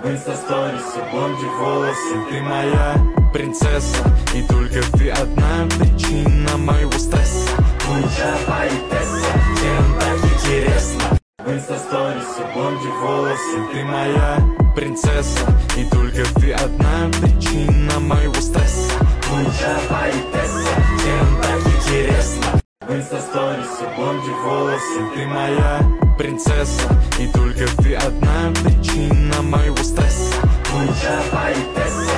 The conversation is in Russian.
В инста-сторисе блонди волосы. Ты моя принцесса, и только ты одна причина моего стресса. Лучшая поэтесса, всем так интересно. В инста-сторисе блонди волосы. Ты моя принцесса, и только ты одна причина моего стресса. Лучшая поэтесса, всем так интересно. В инста-сторисе блонди волосы. Ты моя принцесса, и только ты одна причина моего стресса. Лучшая поэтесса.